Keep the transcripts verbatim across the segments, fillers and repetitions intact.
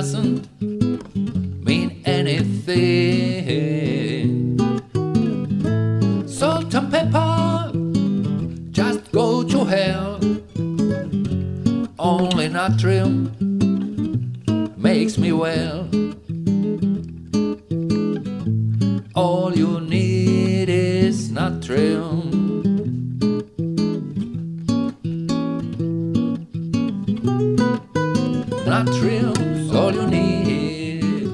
doesn't mean anything. Salt and pepper just go to hell. Only natrium makes me well. All you need is natrium. Natrium's all you need.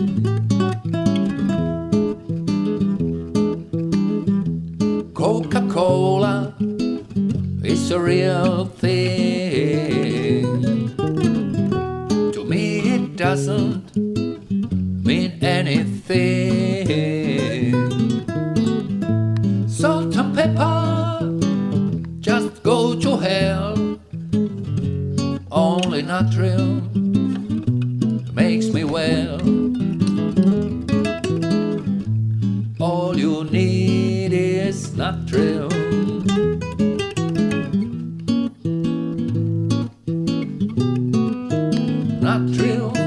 Coca-Cola is a real thing. To me it doesn't mean anything. Salt and pepper just go to hell. Only natrium makes me well. All you need is natrium. Natrium